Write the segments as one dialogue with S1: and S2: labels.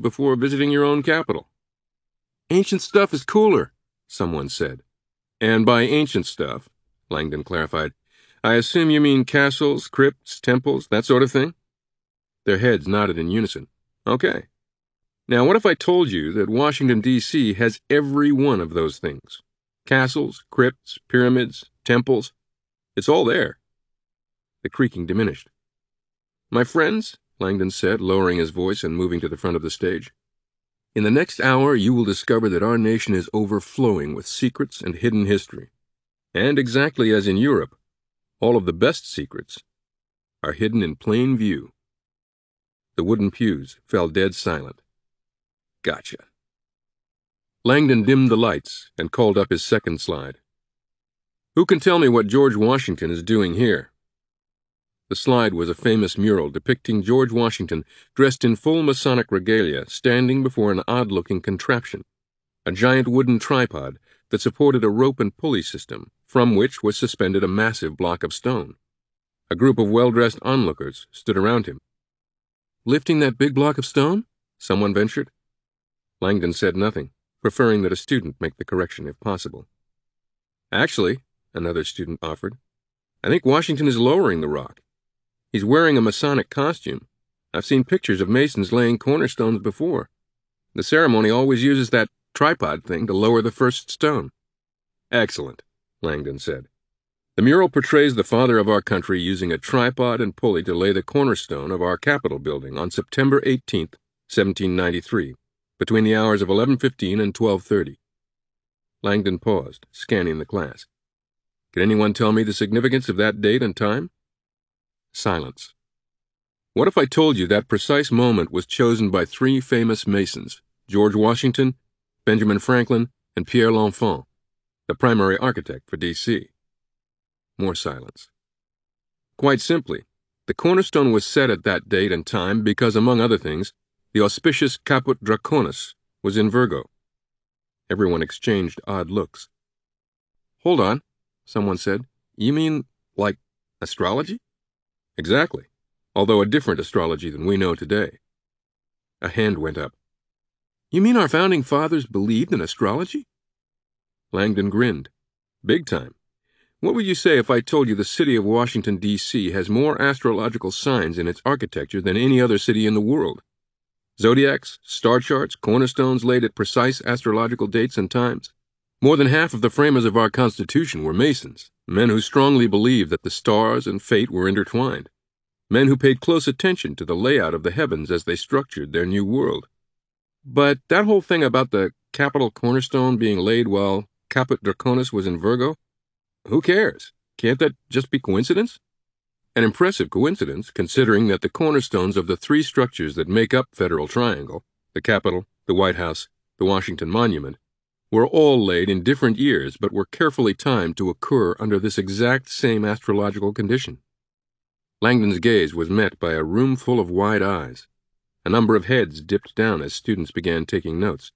S1: before visiting your own capital. Ancient stuff is cooler, someone said. And by ancient stuff, Langdon clarified, I assume you mean castles, crypts, temples, that sort of thing? Their heads nodded in unison. Okay. Now, what if I told you that Washington, D.C. has every one of those things? Castles, crypts, pyramids, temples. It's all there. The creaking diminished. My friends, Langdon said, lowering his voice and moving to the front of the stage, in the next hour you will discover that our nation is overflowing with secrets and hidden history. And exactly as in Europe, all of the best secrets are hidden in plain view. The wooden pews fell dead silent. Gotcha. Langdon dimmed the lights and called up his second slide. Who can tell me what George Washington is doing here? The slide was a famous mural depicting George Washington dressed in full Masonic regalia standing before an odd-looking contraption, a giant wooden tripod that supported a rope and pulley system from which was suspended a massive block of stone. A group of well-dressed onlookers stood around him. Lifting that big block of stone? Someone ventured. Langdon said nothing, preferring that a student make the correction if possible. Actually, another student offered, I think Washington is lowering the rock. He's wearing a Masonic costume. I've seen pictures of Masons laying cornerstones before. The ceremony always uses that tripod thing to lower the first stone. Excellent, Langdon said. The mural portrays the father of our country using a tripod and pulley to lay the cornerstone of our Capitol building on September 18th, 1793, between the hours of 11:15 and 12:30. Langdon paused, scanning the class. Can anyone tell me the significance of that date and time? Silence. What if I told you that precise moment was chosen by three famous Masons, George Washington, Benjamin Franklin, and Pierre L'Enfant, the primary architect for D.C.? More silence. Quite simply, the cornerstone was set at that date and time because, among other things, the auspicious Caput Draconis was in Virgo. Everyone exchanged odd looks. Hold on, someone said. You mean, like, astrology? Exactly, although a different astrology than we know today. A hand went up. You mean our founding fathers believed in astrology? Langdon grinned. Big time. What would you say if I told you the city of Washington, D.C. has more astrological signs in its architecture than any other city in the world? Zodiacs, star charts, cornerstones laid at precise astrological dates and times. More than half of the framers of our Constitution were Masons, men who strongly believed that the stars and fate were intertwined, men who paid close attention to the layout of the heavens as they structured their new world. But that whole thing about the Capitol cornerstone being laid while Caput Draconis was in Virgo? Who cares? Can't that just be coincidence? An impressive coincidence, considering that the cornerstones of the three structures that make up Federal Triangle, the Capitol, the White House, the Washington Monument, were all laid in different years but were carefully timed to occur under this exact same astrological condition. Langdon's gaze was met by a room full of wide eyes. A number of heads dipped down as students began taking notes.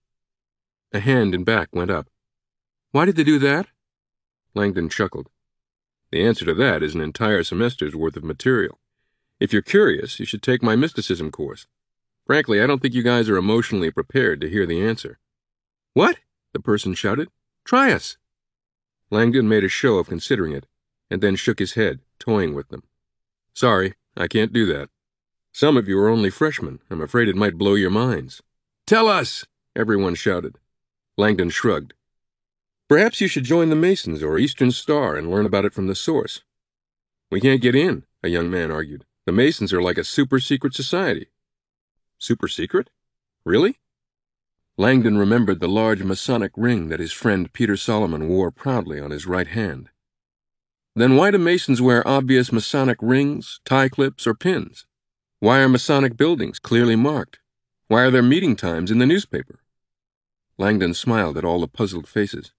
S1: A hand in back went up. Why did they do that? Langdon chuckled. The answer to that is an entire semester's worth of material. If you're curious, you should take my mysticism course. Frankly, I don't think you guys are emotionally prepared to hear the answer. What? The person shouted. Try us. Langdon made a show of considering it, and then shook his head, toying with them. Sorry, I can't do that. Some of you are only freshmen. I'm afraid it might blow your minds. Tell us! Everyone shouted. Langdon shrugged. Perhaps you should join the Masons or Eastern Star and learn about it from the source. We can't get in, a young man argued. The Masons are like a super-secret society. Super-secret? Really? Langdon remembered the large Masonic ring that his friend Peter Solomon wore proudly on his right hand. Then why do Masons wear obvious Masonic rings, tie clips, or pins? Why are Masonic buildings clearly marked? Why are there meeting times in the newspaper? Langdon smiled at all the puzzled faces.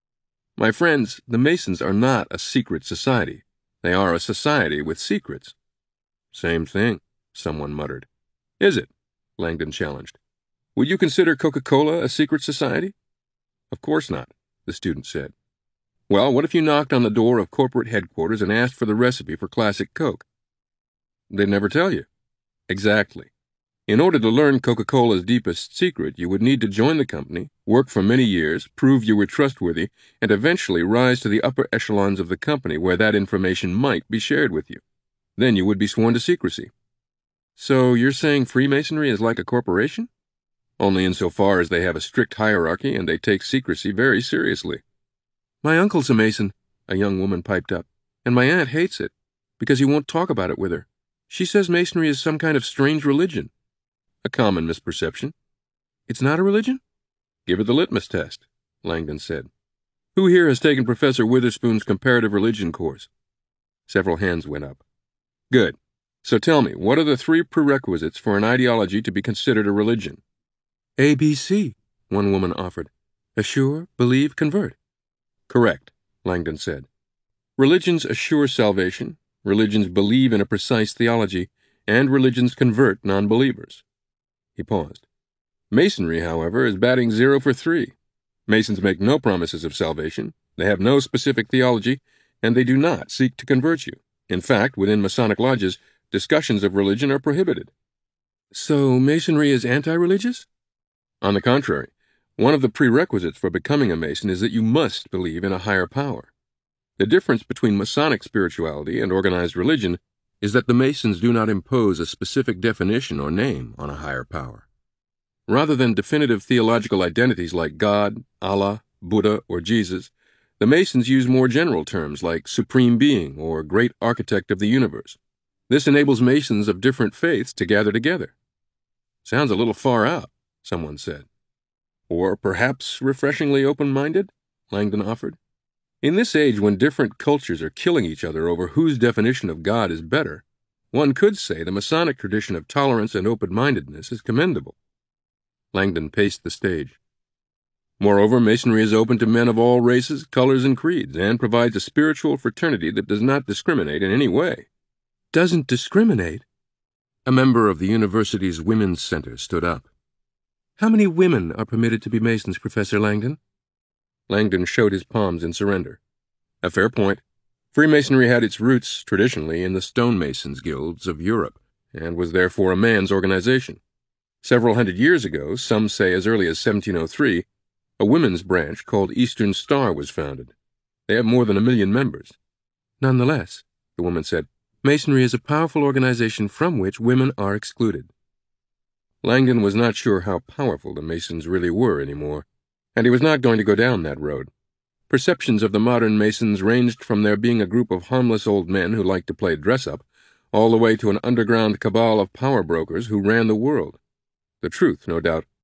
S1: My friends, the Masons are not a secret society. They are a society with secrets. Same thing, someone muttered. Is it? Langdon challenged. Would you consider Coca-Cola a secret society? Of course not, the student said. Well, what if you knocked on the door of corporate headquarters and asked for the recipe for Classic Coke? They'd never tell you. Exactly. In order to learn Coca-Cola's deepest secret, you would need to join the company, work for many years, prove you were trustworthy, and eventually rise to the upper echelons of the company where that information might be shared with you. Then you would be sworn to secrecy. So you're saying Freemasonry is like a corporation? Only insofar as they have a strict hierarchy and they take secrecy very seriously. My uncle's a Mason, a young woman piped up, and my aunt hates it, because he won't talk about it with her. She says Masonry is some kind of strange religion. A common misperception. It's not a religion? Give it the litmus test, Langdon said. Who here has taken Professor Witherspoon's comparative religion course? Several hands went up. Good. So tell me, what are the 3 prerequisites for an ideology to be considered a religion? ABC, one woman offered. Assure, believe, convert. Correct, Langdon said. Religions assure salvation, religions believe in a precise theology, and religions convert non-believers. He paused. Masonry, however, is batting 0 for 3. Masons make no promises of salvation, they have no specific theology, and they do not seek to convert you. In fact, within Masonic lodges, discussions of religion are prohibited. So Masonry is anti-religious? On the contrary, one of the prerequisites for becoming a Mason is that you must believe in a higher power. The difference between Masonic spirituality and organized religion is that the Masons do not impose a specific definition or name on a higher power. Rather than definitive theological identities like God, Allah, Buddha, or Jesus, the Masons use more general terms like Supreme Being or Great Architect of the Universe. This enables Masons of different faiths to gather together. Sounds a little far out, someone said. Or perhaps refreshingly open-minded, Langdon offered. In this age when different cultures are killing each other over whose definition of God is better, one could say the Masonic tradition of tolerance and open-mindedness is commendable. Langdon paced the stage. Moreover, Masonry is open to men of all races, colors, and creeds, and provides a spiritual fraternity that does not discriminate in any way. Doesn't discriminate? A member of the university's Women's Center stood up. How many women are permitted to be Masons, Professor Langdon? Langdon showed his palms in surrender. A fair point. Freemasonry had its roots, traditionally, in the stonemasons' guilds of Europe, and was therefore a man's organization. Several hundred years ago, some say as early as 1703, a women's branch called Eastern Star was founded. They have more than 1 million members. Nonetheless, the woman said, Masonry is a powerful organization from which women are excluded. Langdon was not sure how powerful the Masons really were anymore, and he was not going to go down that road. Perceptions of the modern Masons ranged from their being a group of harmless old men who liked to play dress-up, all the way to an underground cabal of power brokers who ran the world. The truth, no doubt,